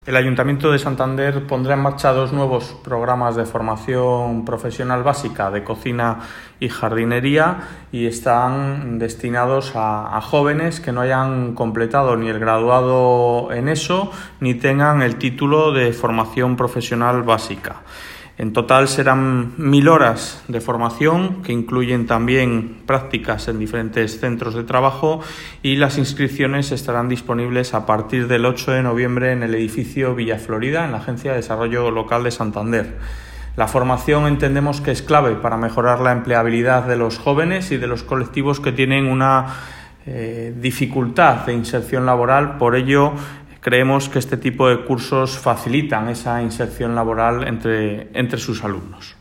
El Ayuntamiento de Santander pondrá en marcha 2 nuevos programas de formación profesional básica de cocina y jardinería y están destinados a jóvenes que no hayan completado ni el graduado en eso ni tengan el título de formación profesional básica. En total serán 1000 horas de formación que incluyen también prácticas en diferentes centros de trabajo y las inscripciones estarán disponibles a partir del 8 de noviembre en el edificio Villa Florida, en la Agencia de Desarrollo Local de Santander. La formación entendemos que es clave para mejorar la empleabilidad de los jóvenes y de los colectivos que tienen una dificultad de inserción laboral. Por ello, creemos que este tipo de cursos facilitan esa inserción laboral entre sus alumnos.